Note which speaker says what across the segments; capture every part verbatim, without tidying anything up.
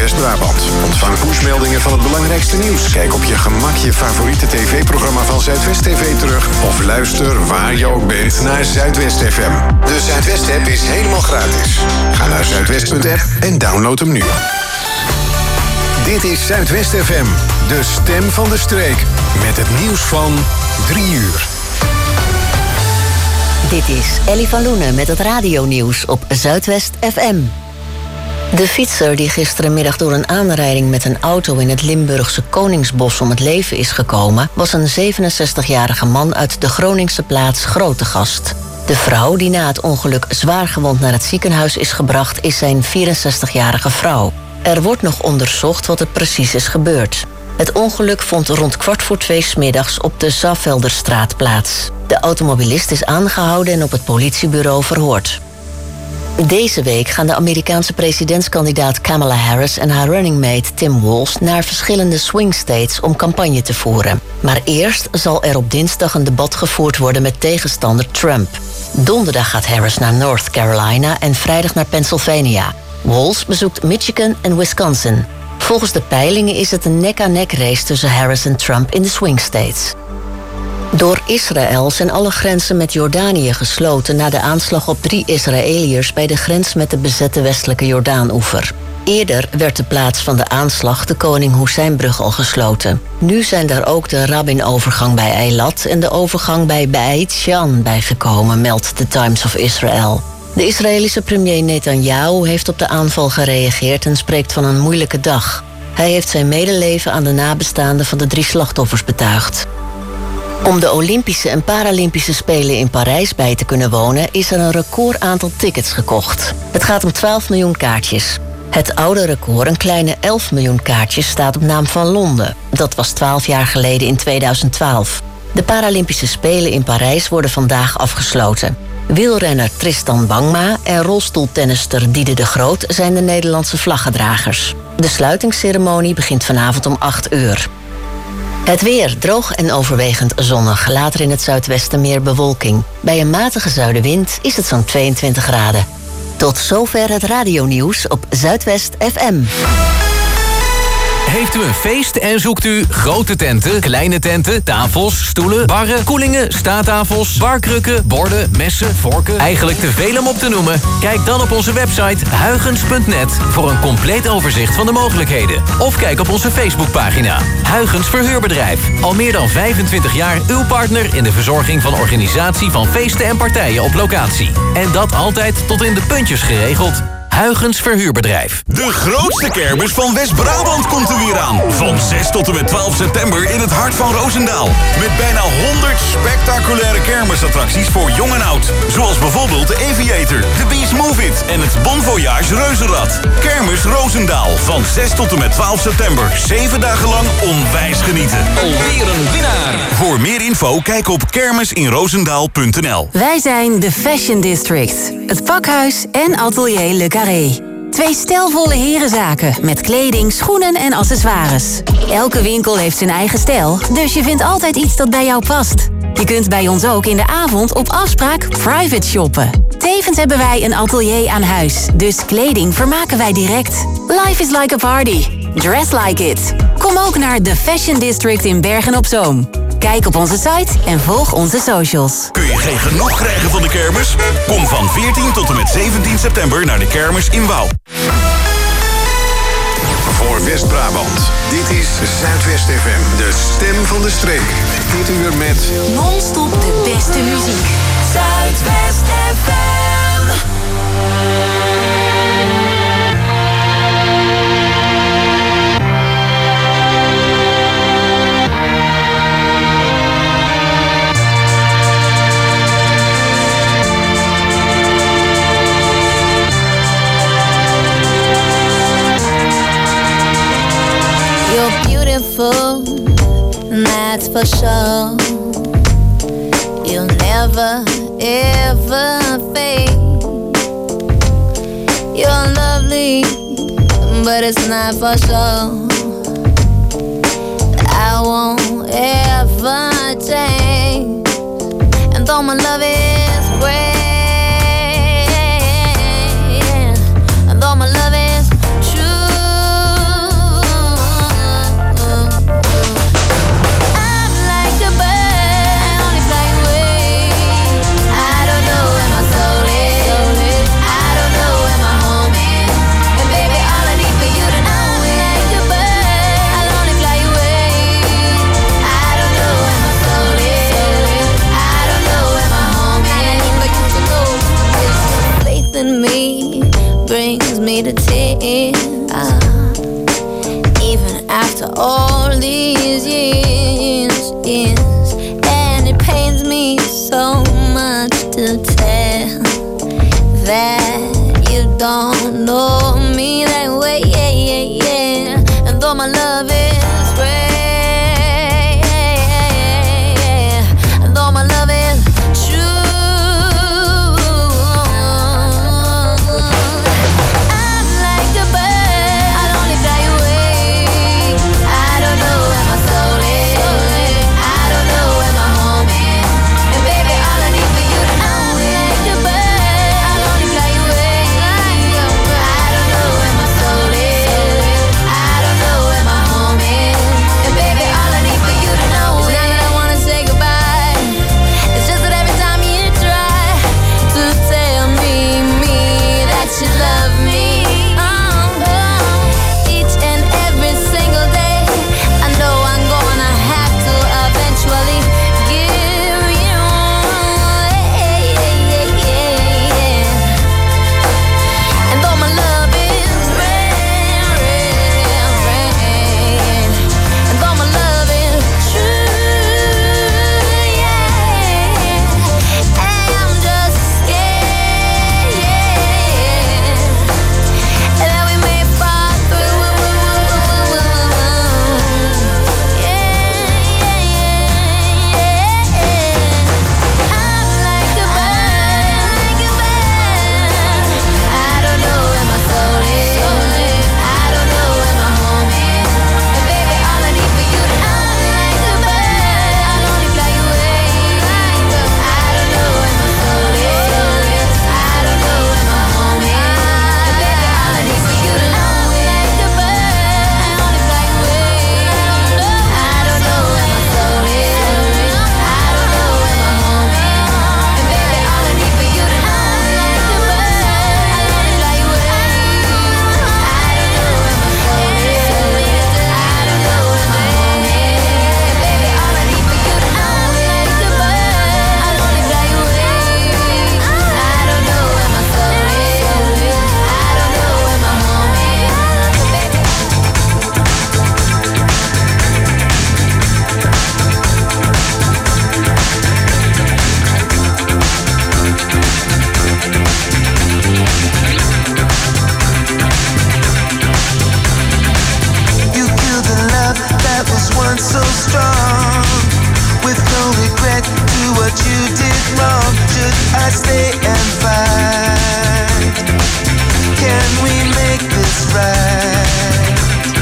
Speaker 1: West-Brabant. Ontvang pushmeldingen van het belangrijkste nieuws. Kijk op je gemak je favoriete tv-programma van Zuidwest T V terug. Of luister waar je ook bent naar Zuidwest F M. De Zuidwest-app is helemaal gratis. Ga naar zuidwest punt app en download hem nu. Dit is Zuidwest F M, de stem van de streek. Met het nieuws van drie uur.
Speaker 2: Dit is Ellie van Loenen met het radionieuws op Zuidwest F M. De fietser die gisterenmiddag door een aanrijding met een auto in het Limburgse Koningsbos om het leven is gekomen, was een zevenenzestigjarige man uit de Groningse plaats Grootegast. De vrouw die na het ongeluk zwaar gewond naar het ziekenhuis is gebracht, is zijn vierenzestigjarige vrouw. Er wordt nog onderzocht wat er precies is gebeurd. Het ongeluk vond rond kwart voor twee 's middags op de Zavelderstraat plaats. De automobilist is aangehouden en op het politiebureau verhoord. Deze week gaan de Amerikaanse presidentskandidaat Kamala Harris en haar running mate Tim Walz naar verschillende swing states om campagne te voeren. Maar eerst zal er op dinsdag een debat gevoerd worden met tegenstander Trump. Donderdag gaat Harris naar North Carolina en vrijdag naar Pennsylvania. Walz bezoekt Michigan en Wisconsin. Volgens de peilingen is het een nek-aan-nek race tussen Harris en Trump in de swing states. Door Israël zijn alle grenzen met Jordanië gesloten na de aanslag op drie Israëliërs bij de grens met de bezette westelijke Jordaanoever. Eerder werd de plaats van de aanslag de Koning Husseinbrug al gesloten. Nu zijn daar ook de Rabin-overgang bij Eilat en de overgang bij Beit Shean bijgekomen, meldt The Times of Israel. De Israëlische premier Netanyahu heeft op de aanval gereageerd en spreekt van een moeilijke dag. Hij heeft zijn medeleven aan de nabestaanden van de drie slachtoffers betuigd. Om de Olympische en Paralympische Spelen in Parijs bij te kunnen wonen, is er een record aantal tickets gekocht. Het gaat om twaalf miljoen kaartjes. Het oude record, een kleine elf miljoen kaartjes, staat op naam van Londen. Dat was twaalf jaar geleden in tweeduizend twaalf. De Paralympische Spelen in Parijs worden vandaag afgesloten. Wielrenner Tristan Bangma en rolstoeltennister Diede de Groot zijn de Nederlandse vlaggedragers. De sluitingsceremonie begint vanavond om acht uur. Het weer droog en overwegend zonnig. Later in het zuidwesten meer bewolking. Bij een matige zuidenwind is het zo'n tweeëntwintig graden. Tot zover het radionieuws op Zuidwest F M.
Speaker 3: Heeft u een feest en zoekt u grote tenten, kleine tenten, tafels, stoelen, barren, koelingen, staattafels, barkrukken, borden, messen, vorken, eigenlijk te veel om op te noemen? Kijk dan op onze website huygens punt net voor een compleet overzicht van de mogelijkheden. Of kijk op onze Facebookpagina. Huygens Verhuurbedrijf. Al meer dan vijfentwintig jaar uw partner in de verzorging van organisatie van feesten en partijen op locatie. En dat altijd tot in de puntjes geregeld. Huygens Verhuurbedrijf.
Speaker 4: De grootste kermis van West-Brabant komt er weer aan. Van zes tot en met twaalf september in het hart van Roosendaal. Met bijna honderd spectaculaire kermisattracties voor jong en oud. Zoals bijvoorbeeld de Aviator, de Beast Move It en het Bon Voyage Reuzenrad. Kermis Roosendaal. Van zes tot en met twaalf september. Zeven dagen lang onwijs genieten.
Speaker 3: Alweer een winnaar.
Speaker 4: Voor meer info kijk op kermisinroosendaal punt n l.
Speaker 5: Wij zijn de Fashion District. Het pakhuis en atelier Le Carré. Twee stijlvolle herenzaken met kleding, schoenen en accessoires. Elke winkel heeft zijn eigen stijl, dus je vindt altijd iets dat bij jou past. Je kunt bij ons ook in de avond op afspraak private shoppen. Tevens hebben wij een atelier aan huis, dus kleding vermaken wij direct. Life is like a party. Dress like it. Kom ook naar The Fashion District in Bergen-op-Zoom. Kijk op onze site en volg onze socials.
Speaker 4: Kun je geen genoeg krijgen van de kermis? Kom van veertien tot en met zeventien september naar de kermis in Wouw.
Speaker 1: Voor West-Brabant, dit is Zuidwest F M, de stem van de streek. Dit uur met
Speaker 5: Non-stop de beste muziek.
Speaker 6: Zuidwest F M.
Speaker 7: That's for sure. You'll never, ever fade. You're lovely, but it's not for sure. I won't ever change. And though my love is great, and though my love is true, after all these years, years. And it pains me so much to tell that you don't know me that way, yeah, yeah, yeah. And though my love is rare, and though my love is true, I'm like a bird, I'll only fly away. I don't know where my soul is, I don't know where my home is. And baby, all I need for you to know, I'm like a bird, I'll only fly away. I don't know where my soul is, I don't know where my home is. And baby, all I need for you to know, now that I wanna say goodbye, it's just that every time you try to tell me, me, that you love me, oh, oh, each and every single day, I know I'm gonna have to eventually give you, yeah, yeah, yeah, yeah. And though my love is rare, rare, rare, and though my love is true, yeah, and I'm just scared, yeah, that we may fall through, yeah, yeah, yeah. I'm like a bird, like a bird. I don't know where my soul is, I don't know where my home is. And baby, all I need for you to know, I'm like a bird, I'll only fly away. I don't know where my soul is, I don't know where my home is. And baby, all I need for you to know, I'm like a bird, I'll only fly away. I don't know where my soul is, I don't know where my home is. And baby, all I need for you to know, I'm like a bird, I'll only fly away. I don't know where my soul is, I don't know where my home is. And baby, all I need for you to know, I'm like a bird, I'll only fly away. I don't know where my soul is, I don't know where my home is. Baby.
Speaker 8: You killed the love that was once so strong. With no regret, do what you did wrong. Should I stay and fight? Can we make this right?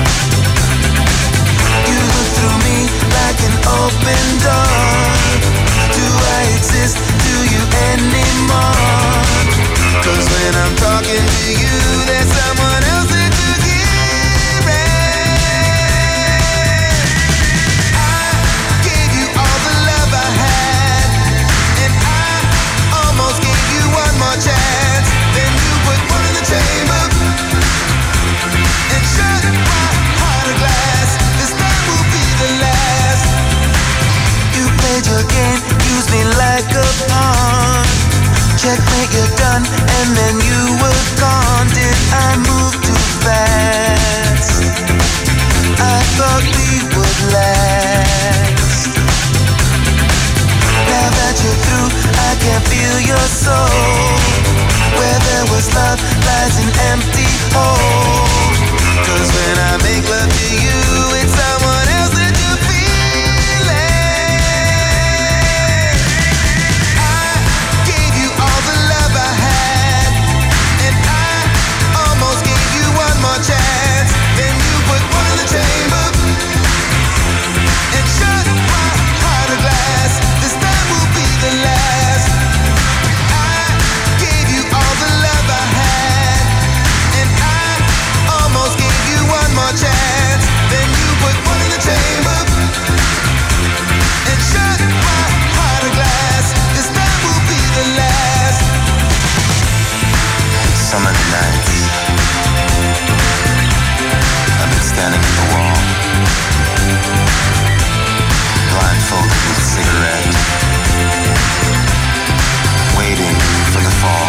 Speaker 8: You look through me like an open door. Do I exist to you anymore? 'Cause when I'm talking to you, there's someone else that you hear it. I gave you all the love I had, and I almost gave you one more chance. Then you put one in the chamber and shut my heart of glass. This time will be the last. You played your game, used me like a pawn. Checkmate, you're done, and then you were gone. Did I move too fast? I thought we would last. Now that you're through, I can feel your soul. Where there was love lies an empty hole. 'Cause when I make love to you, it's someone else that you're feeling. I gave you all the love I had, and I almost gave you one more chance. Then you put one in the chamber and shut my heart of glass. This time will be the last. I gave you all the love I had, and I almost gave you one more chance. Then you put one in the chamber and shut my heart of glass. This time will be the last. Summer nights, I've been standing at the wall, blindfolded with a cigarette, waiting for the fall.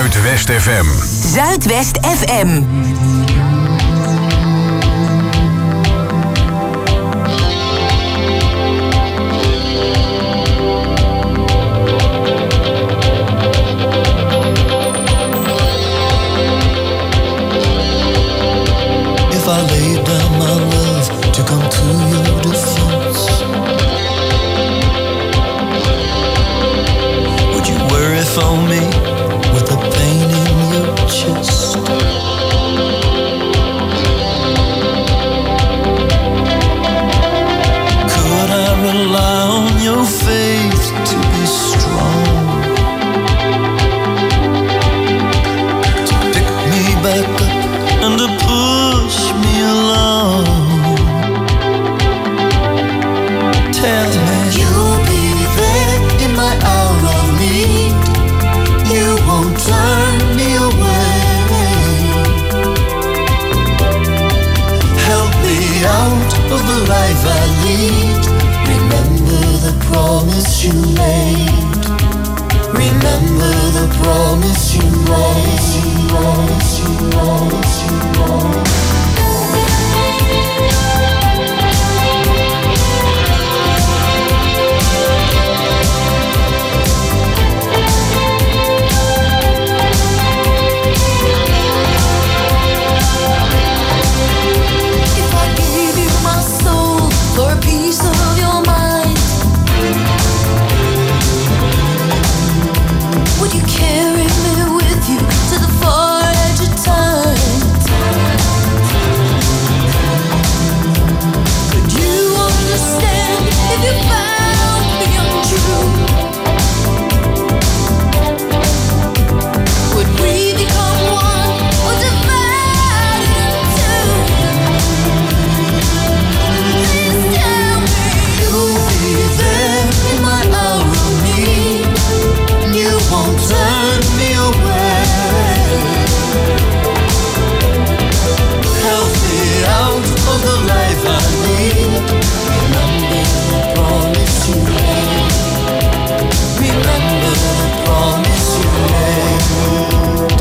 Speaker 1: Zuidwest F M.
Speaker 5: Zuidwest F M.
Speaker 9: If I laid down my love to come to your defense, would you worry for me with the pain in your chest? Could I rely on your faith to be strong, to pick me back up and to push me along? Tell me you'll be there in my hour of need. You won't turn me away. Help me out of the life I lead. Remember the promise you made. Remember the promise you made. Promise you, promise you, promise you. For a piece of your mind, would you carry me with you to the far edge of time? Could you understand if you found me untrue? Would we become one or divided in two? You'll be there in my hour of need. You won't turn me away. Help me out of the life I need. Remember the promise you made. Remember the promise you made.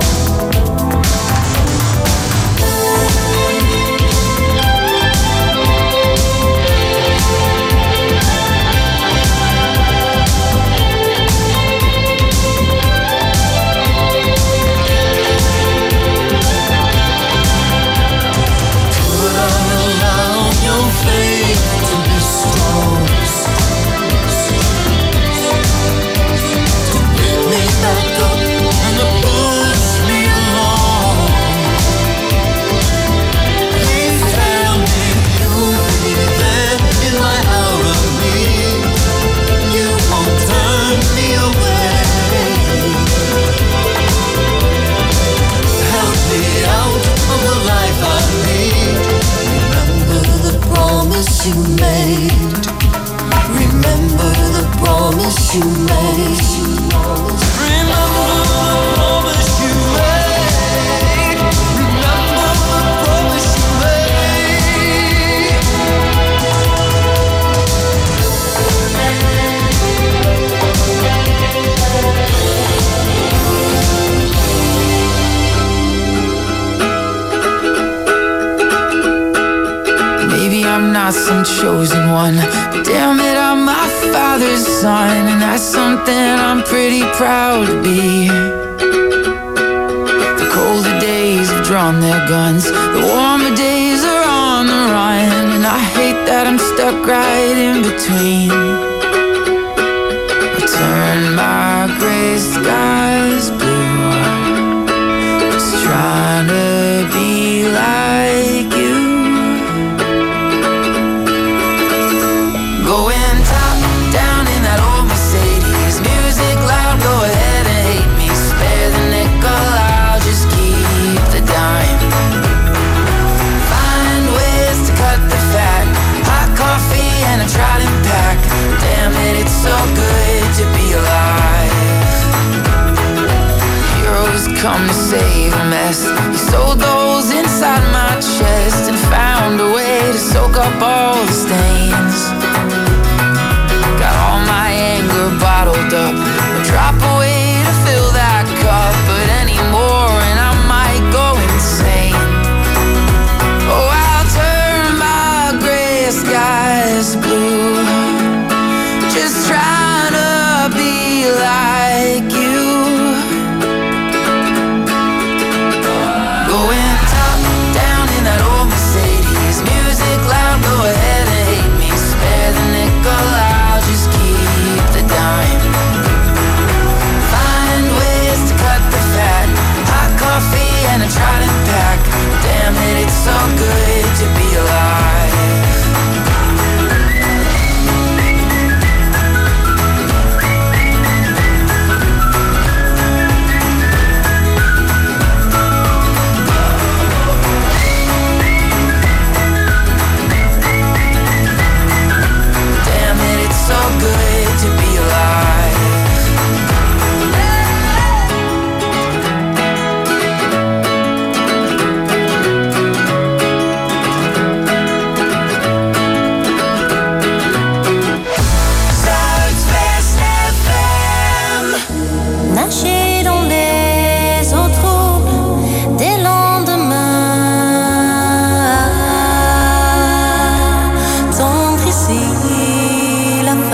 Speaker 9: You made. Remember the promise you made. Remember the promise you made. Remember the promise you made.
Speaker 10: Maybe I'm not some chosen one, but damn it, I'm my father's son, and that's something I'm pretty proud to be. The colder days have drawn their guns, the warmer days are on the run, and I hate that I'm stuck right in between. I turn my gray skies blue, just trying to be like you. Going top down in that old Mercedes, music loud, go ahead and hate me. Spare the nickel, I'll just keep the dime. Find ways to cut the fat, hot coffee and a trodden pack. Damn it, it's so good to be alive. Heroes come to save a mess. You sold those inside my chest and found a way to soak up all the stains. Got all my anger bottled up, a drop away to fill that cup. But any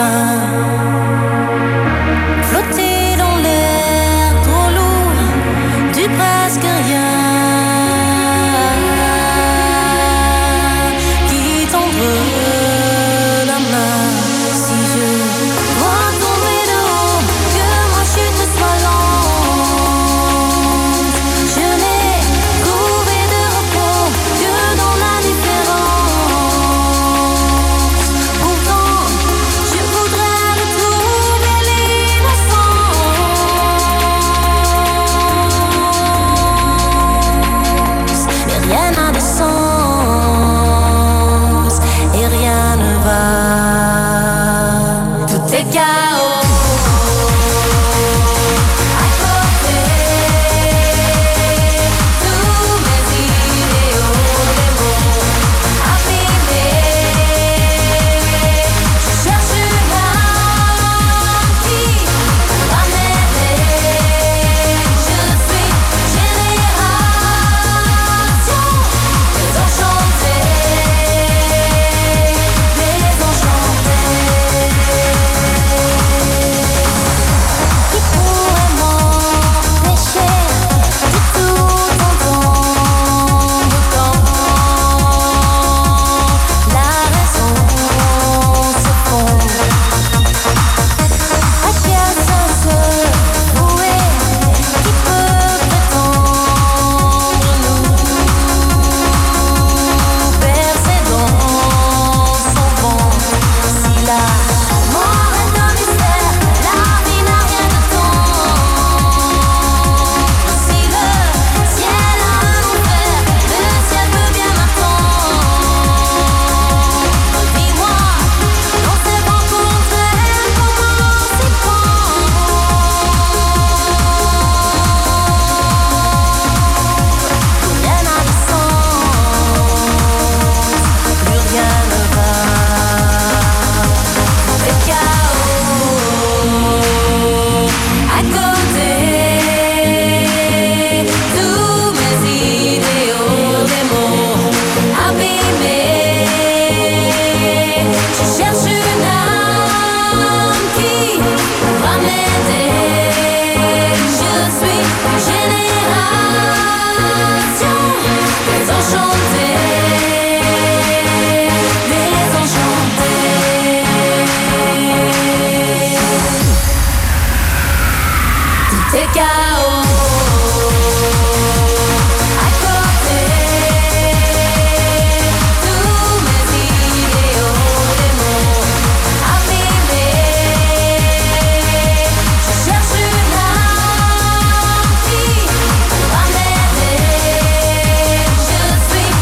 Speaker 7: fin. Flotter dans l'air trop lourd du presque rien. Qui tendre la main si je vois tomber de haut, que ma chute soit lente. Je n'ai trouvé de repos que dans la différence. Pourtant, je voudrais retrouver l'innocence. Mais rien n'a de sens et rien ne va. Tout est chaos. À côté, tous mes idéaux, des mots abîmés. Je cherche une âme qui va m'aider. Je suis génération désenchantée, désenchantée. Qui pourrait m'empêcher de tout entendre quand la raison se fond? À qui a ça se vouer? Qui peut prétendre nous bercer dans son ventre? Si la mort est un mystère, la vie n'a rien de tendre. Si le ciel a un enfer, le ciel peut bien m'attendre. Dis-moi, dans ces vents contraires, comment s'y prendre? Plus rien n'a de sens, plus rien ne va. C'est chaos. À côté, tous mes idéaux, des mots abîmés. Je cherche une âme qui va m'aider. Je suis génération désenchantée, désenchantée. Tout est chaos. À côté, tous mes idéaux, des mots abîmés. Je cherche une âme qui va m'aider. Je suis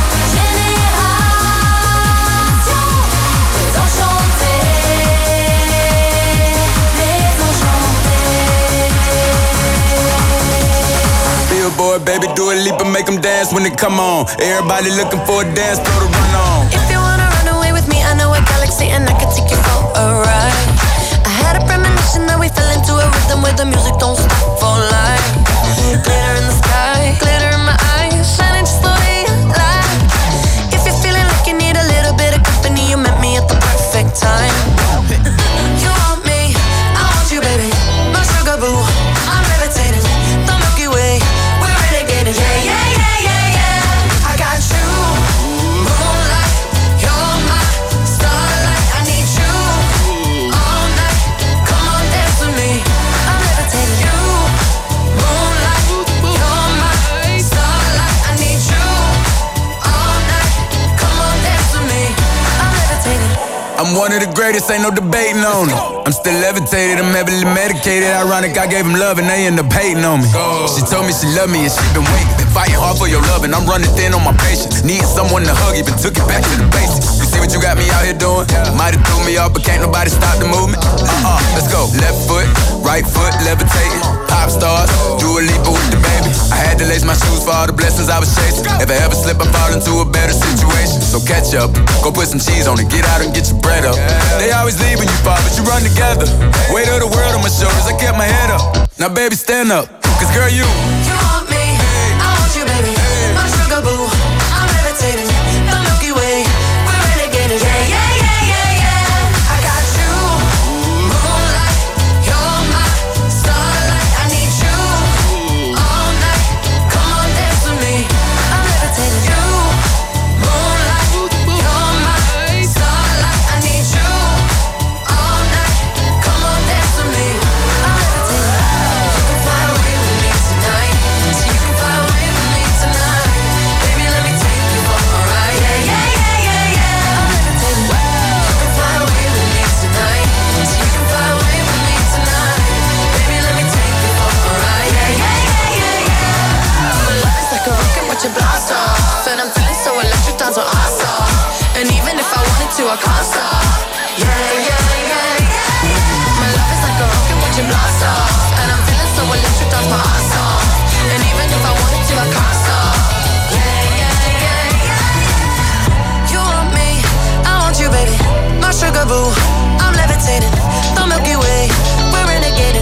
Speaker 7: génération désenchantée, désenchantée.
Speaker 11: Billboard, baby, do a leap and make them dance when they come on. Everybody looking for a dance floor to run on.
Speaker 7: If you wanna run away with me, I know a galaxy and I can take you for a ride. I had a premonition that we fell into a rhythm where the music don't stop for life. Glitter in the sky, glitter in my eyes, shining just the way you like. If you're feeling like you need a little bit of company, you met me at the perfect time. You want me, I want you, baby. My sugar boo, I'm levitating. The Milky Way, we're renegading. Yeah, yeah, yeah, yeah, yeah. I got you, moonlight. You're my starlight. I need you all night. Come on, dance with me. I'm levitating. You, moonlight. You're my starlight. I need you all night. Come on, dance with me. I'm levitating.
Speaker 11: I'm one of the greatest, ain't no debating on it. I'm still levitated, I'm heavily medicated. Ironic, I gave him love and they end up hating on me. She told me she loved me and she been waiting. Been fighting hard for your love and I'm running thin on my patience. Need someone to hug, even took it back to the basics. You see what you got me out here doing? Might have threw me off, but can't nobody stop the movement. Uh-uh, let's go. Left foot, right foot, levitating. Pop stars, do a leap with the baby. I had to lace my shoes for all the blessings I was chasing. If I ever slip, I fall into a better situation. So catch up, go put some cheese on it, get out and get your bread up. They always leave when you fall, but you run together. Weight of the world on my shoulders, I kept my head up. Now baby, stand up, cause girl, you
Speaker 7: You want me, I want you, baby. My sugar boo, I'm levitating. The Milky Way, we're renegading. Yeah, yeah, yeah, yeah, yeah. I got you,
Speaker 6: rendezvous. I'm levitating, the Milky Way, we're renegading.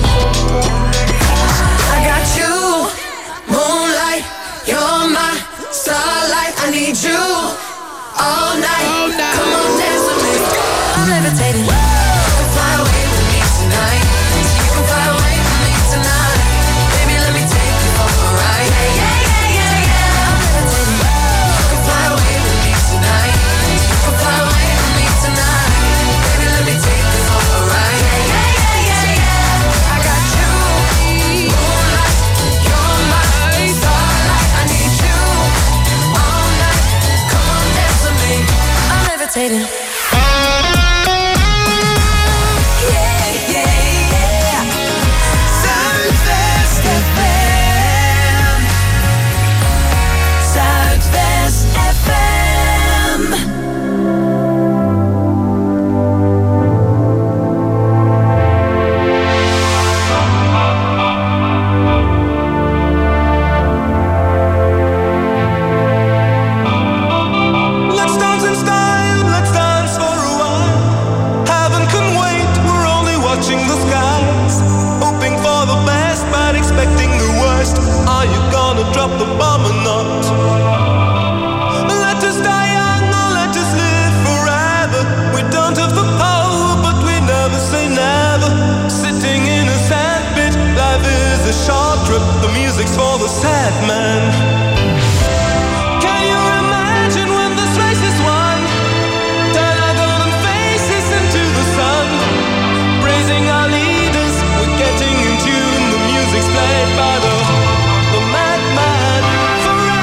Speaker 6: I got you, moonlight, you're my starlight. I need you all night. All night. Come on, dance with me. I'm levitating. You can fly away with me tonight. You can fly away with me tonight. Baby, let me take you for a ride. Yeah, yeah, yeah, yeah. I'm levitating. You can fly away with me tonight. You can fly away with me tonight. Baby, let me take you for a ride. Yeah, yeah, yeah, yeah. I got you, moonlight, you're my starlight. I need you all night. Come on, dance with me. I'm levitating.
Speaker 12: Drop the bomb or not. Let us die young or let us live forever. We don't have the power, but we never say never. Sitting in a sandpit, life is a short trip. The music's for the sad man. Can you imagine when this race is won? Turn our golden faces into the sun. Praising our leaders, we're getting in tune. The music's played by the the madman forever.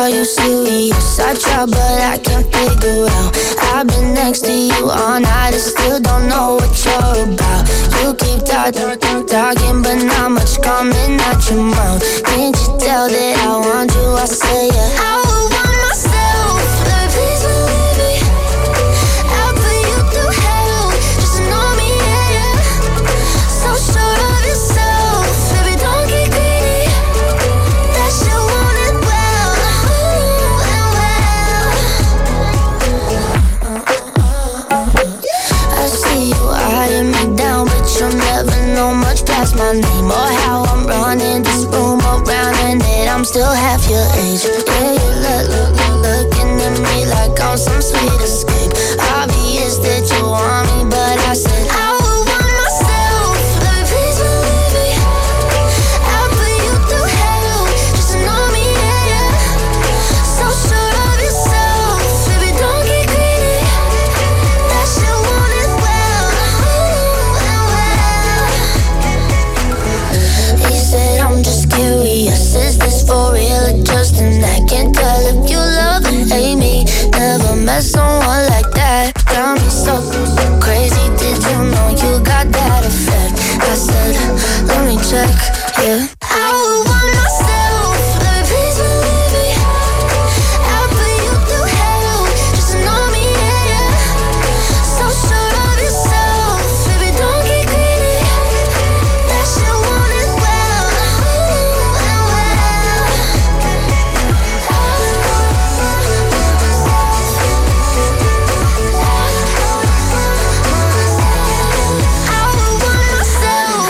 Speaker 7: Are you serious? I try but I can't figure out. I've been next to you all night and still don't know what you're about. You keep talking, talking but not much coming out your mouth. Can't you tell that I want you? I say yeah. I would want myself, but please believe me. I'll put you through hell, just to know me, yeah, yeah. So sure of yourself, baby, don't get greedy. That shit want it well, ooh, and well. I see you eyeing me down, but you'll never know much past my name or how I'm running this room around and that I'm still half your age. Yeah, you look, look, look, looking at me like I'm some sweet escape. Obvious that you want me, but I said I would want myself, baby, please believe me. I'll put you through hell, just to know me, yeah, yeah. So sure of yourself, baby, don't get greedy. That shit want it well, ooh, and well. He said I'm just curious, is this for real or just an act? Can't tell if you love and hate me. Never met someone like that. Got me so crazy, did you know you got that effect? I said, let me check, yeah. I would want myself, baby, please believe me. I'll put you through hell, just to know me, yeah, yeah. So sure of yourself, baby, don't get greedy. That shit want it well, ooh, and well. I would want myself.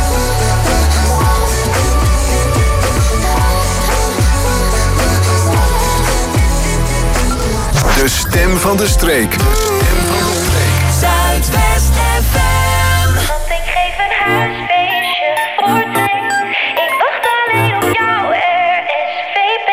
Speaker 1: De stem van de streek.
Speaker 6: Zuidwest F M.
Speaker 13: Want ik geef een huisfeestje voor twee. Ik wacht alleen op jou, R S V P.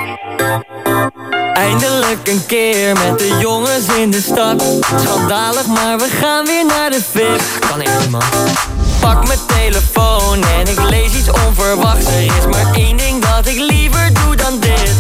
Speaker 14: Eindelijk een keer met de jongens in de stad. Schandalig, maar we gaan weer naar de vis. Kan echt niet, man. Pak mijn telefoon en ik lees iets onverwachts. Er is maar één ding dat ik liever doe dan dit.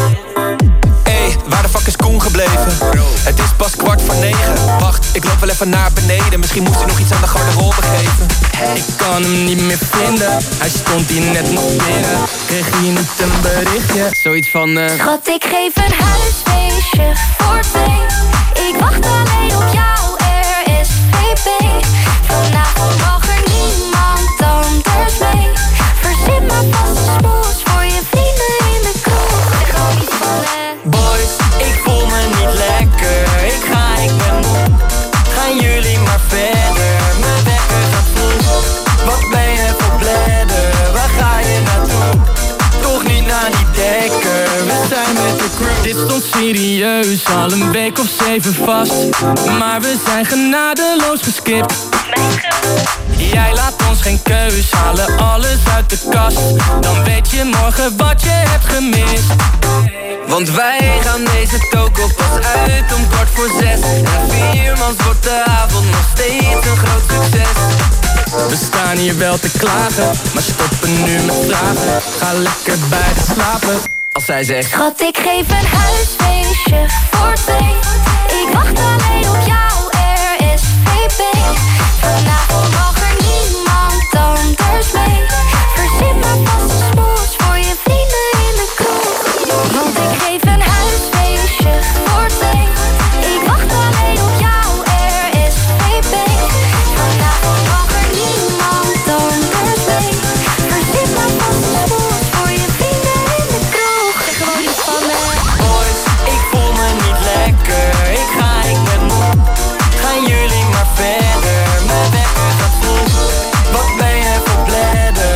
Speaker 15: Hey, waar de fuck is Koen gebleven? Het is pas kwart voor negen. Wacht, ik loop wel even naar beneden. Misschien moest hij nog iets aan de garderobe geven.
Speaker 14: Ik kan hem niet meer vinden. Hij stond hier net nog binnen. Kreeg hier niet een berichtje. Zoiets van eh...
Speaker 13: Schat, ik geef een huisfeestje voor twee. Ik wacht alleen op jou, R S V P. Vanavond mag er niemand anders mee. Verzin maar vast een smoes voor je vrienden in de kroeg. Zeg gewoon iets van eh.
Speaker 14: Boys, ik voel me niet lekker. Ik ga, ik ben moe. Gaan jullie maar verder. Mijn wekker gaat vroeg. Wat ben je voor bladder? Waar ga je naartoe? Toch niet naar die dekker. We zijn met de crew. Dit stond serieus, al een week of zeven vast. Maar we zijn genadeloos geskipt. Jij laat ons geen keus, halen alles uit de kast. Dan weet je morgen wat je hebt gemist. Want wij gaan deze toko pas uit om kwart voor zes. En viermans wordt de avond nog steeds een groot succes. We staan hier wel te klagen, maar stoppen nu met vragen. Ga lekker bij de slapen, als zij zegt:
Speaker 13: Schat, ik geef een huisfeestje voor twee. Ik wacht alleen op jou, R S V P. Vanavond mag er niemand anders mee. Verzin maar vast een smoes voor je vrienden in de kroeg. Want ik geef een huisfeestje voor twee. Ik wacht alleen op jou, R S V P. Vanavond mag er niemand anders mee. Verzin maar vast een smoes voor je vrienden in de kroeg. Zeg gewoon iets van me.
Speaker 14: Boys, ik voel me niet lekker. Ik ga, ik ben moe. Gaan jullie maar verder. Mijn wekker gaat vroeg. Wat ben je voor bladder?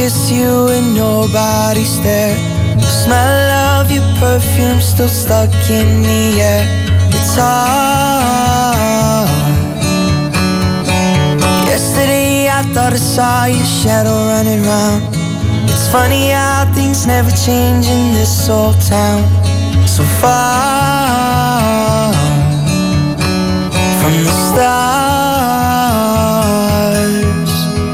Speaker 16: kiss you and nobody's there. The smell of your perfume still stuck in the air. It's hard. Yesterday I thought I saw your shadow running round. It's funny how things never change in this old town. So far from the stars.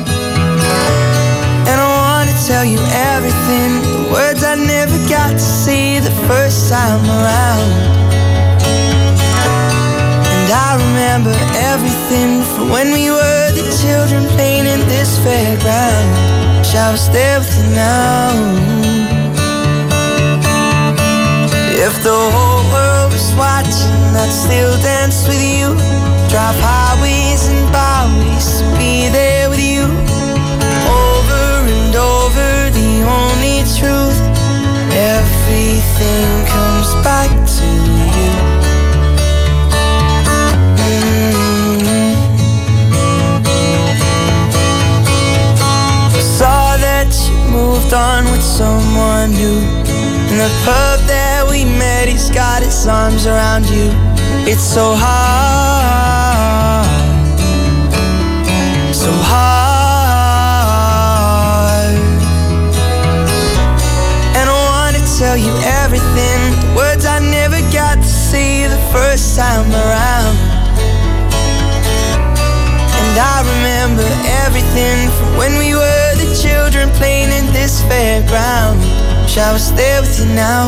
Speaker 16: And I wanna tell you everything, the words I never got to say the first time around. And I remember everything from when we were the children playing in this fairground. Wish I was there with you now. If the whole world was watching, I'd still dance with you. Drive highways and byways to be there with you. Over and over, the only truth. Everything comes back to you. Mm-hmm. Saw that you moved on with someone new. In the pub that we met, he's got his arms around you. It's so hard, so hard. And I wanna tell you everything, the words I never got to say the first time around. And I remember everything from when we were the children playing in this fairground. Wish I was there with you now.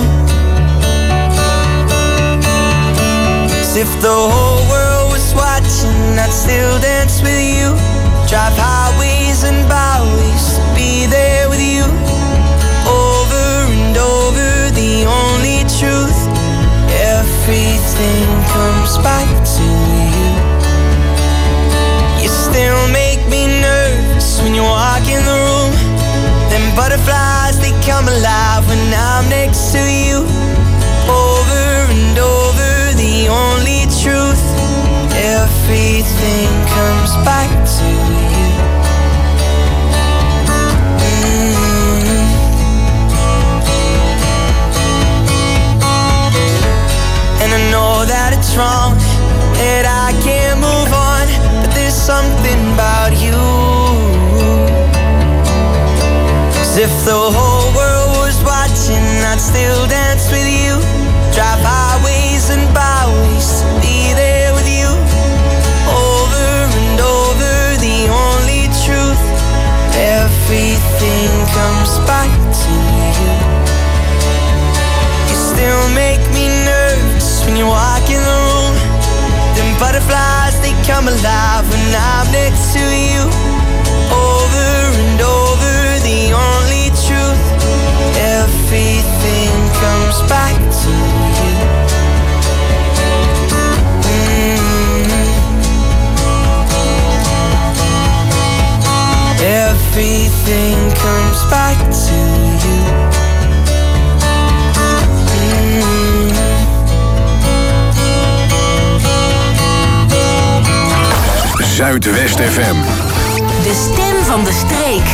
Speaker 16: As if the whole world was watching, I'd still dance with you. Drive highways and byways to be there with you. Over and over, the only truth. Everything comes back to you. You still make me nervous when you walk in the room. Them butterflies, they come alive when I'm next to you. Over and over, the only truth. Everything comes back to you. Mm-hmm. And I know that it's wrong, that I can't move on, but there's something about you. As if the whole world was watching, I'd still dance with you. Drive highways and byways to be there with you. Over and over, the only truth. Everything comes back to you. You still make me nervous when you walk in the room. Them butterflies, they come alive when I'm next to you. Over and over, the only truth. Everything comes back to you. Mm-hmm. Everything comes back to you. Mm-hmm.
Speaker 1: Zuidwest F M.
Speaker 5: De stem van de streek.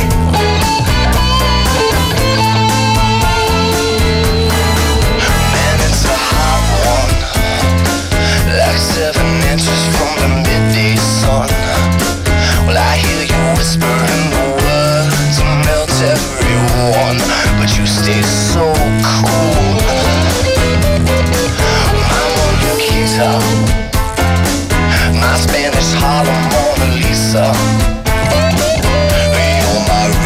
Speaker 17: Like seven inches from the midday sun. Well, I hear you whispering the words to melt everyone, but you stay so cool. My Mona Lisa, my Spanish Harlem Mona Lisa. You're my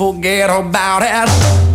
Speaker 18: forget about it.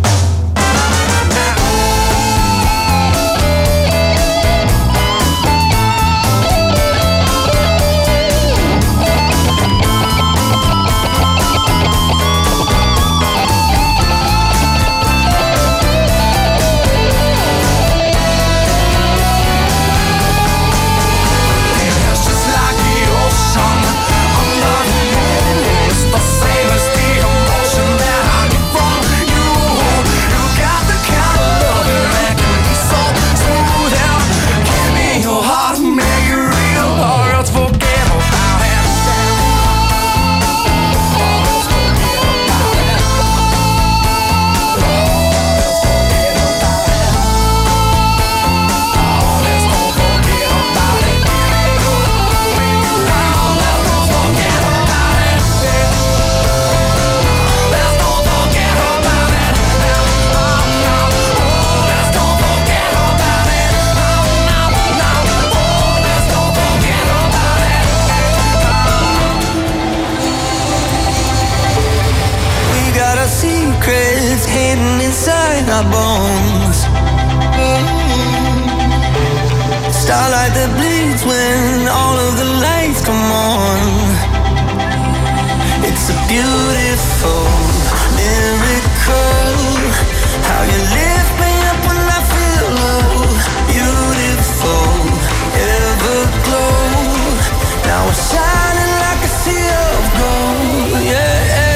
Speaker 16: Secrets hidden inside our bones. Starlight that bleeds when all of the lights come on. It's a beautiful miracle. How you lift me up when I feel low. Beautiful, everglow. Now we're shining like a sea of gold. Yeah, yeah.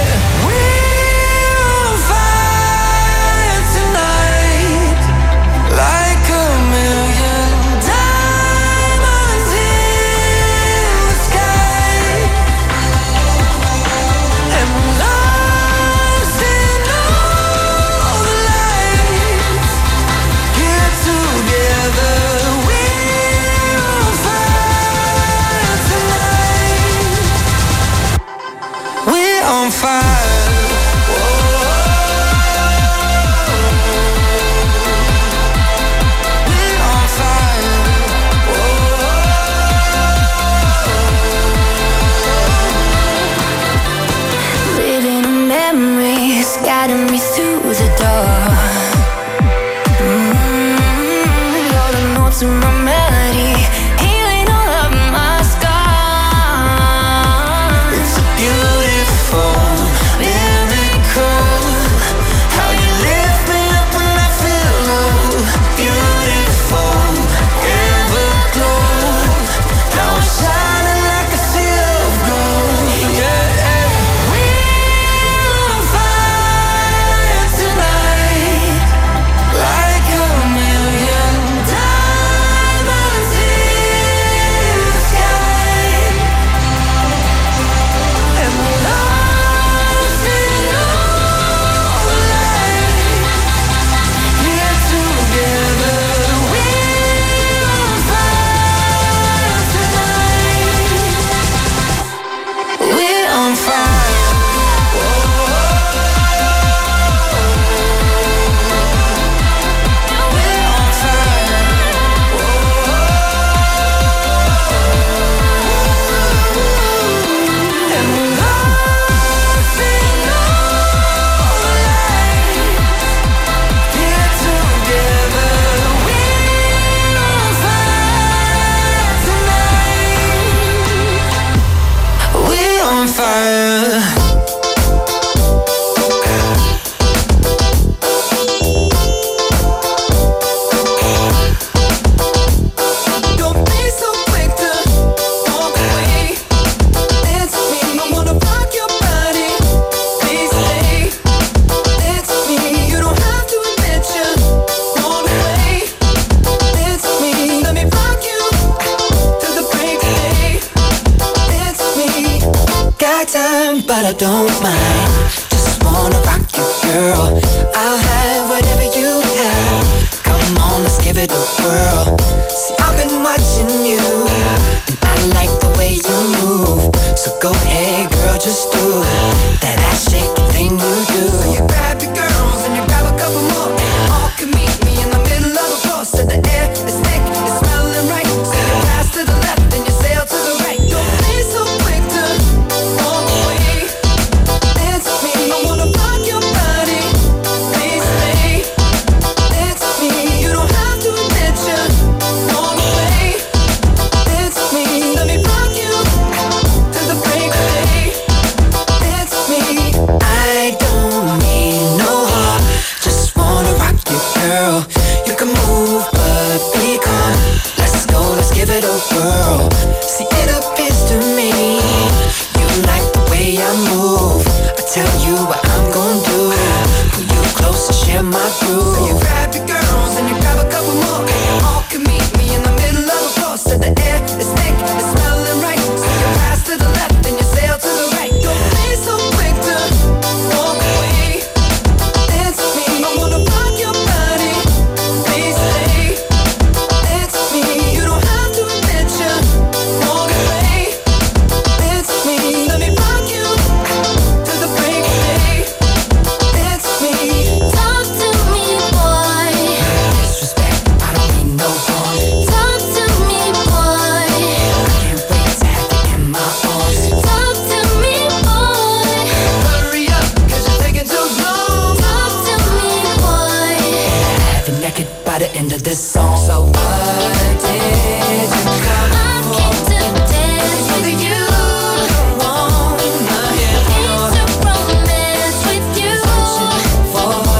Speaker 16: On fire.
Speaker 13: Guiding me through the door. Mm-hmm. You're the notes in my melody, healing all of my scars.
Speaker 16: It's a beautiful miracle. How you lift me up when I feel low. Beautiful, everglow. Now I'm shining like a sea of gold. Yeah. But I don't mind. Just wanna rock you, girl. I'll have whatever you have. Come on, let's give it a whirl. See, I've been watching you, and I like the way you move. So go ahead, girl, just do that ass shaking thing you do. So you grab your girls and you grab a couple more. All can meet me in the middle of the floor. So the air is thick, it's smelling right. So you pass to the left and you sail to the right. Don't be so quick to walk away. Dance with me, I wanna rock your
Speaker 14: my groove. So you grab your girls and you grab a couple more, and you all can meet me in the middle of the floor. So the air is thick, it's smelling right. So you pass to the left and you sail to the right. Don't be so quick to walk away. It's me, I wanna rock your body. Please stay. It's me, you don't have to admit you walk away. It's me, let me rock you to the break of day. It's me.
Speaker 13: Talk to me, boy.
Speaker 14: Disrespect, I don't mean no harm.
Speaker 13: Talk to me, boy.
Speaker 14: I can't wait to have you in my arms.
Speaker 13: Talk to me, boy.
Speaker 14: Hurry up, cause you're taking too long.
Speaker 13: Talk to me, boy.
Speaker 14: Have you naked by the end of this song. So